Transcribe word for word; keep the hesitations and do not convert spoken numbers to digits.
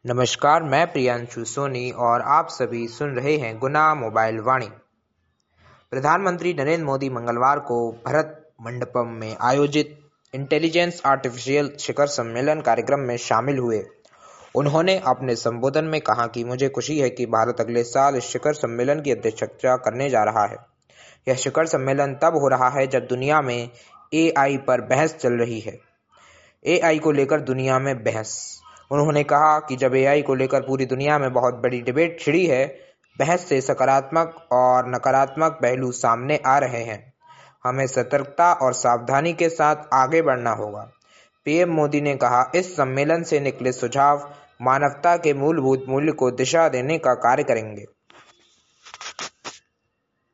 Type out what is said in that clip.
नमस्कार, मैं प्रियांशु सोनी और आप सभी सुन रहे हैं गुना मोबाइल वाणी। प्रधानमंत्री नरेंद्र मोदी मंगलवार को भरत मंडपम में आयोजित इंटेलिजेंस आर्टिफिशियल शिखर सम्मेलन कार्यक्रम में शामिल हुए। उन्होंने अपने संबोधन में कहा कि मुझे खुशी है कि भारत अगले साल इस शिखर सम्मेलन की अध्यक्षता करने जा रहा है। यह शिखर सम्मेलन तब हो रहा है जब दुनिया में ए आई पर बहस चल रही है। ए आई को लेकर दुनिया में बहस। उन्होंने कहा कि जब ए आई को लेकर पूरी दुनिया में बहुत बड़ी डिबेट छिड़ी है, बहस से सकारात्मक और नकारात्मक पहलू सामने आ रहे हैं। हमें सतर्कता और सावधानी के साथ आगे बढ़ना होगा। पी एम मोदी ने कहा, इस सम्मेलन से निकले सुझाव मानवता के मूलभूत मूल्य को दिशा देने का कार्य करेंगे।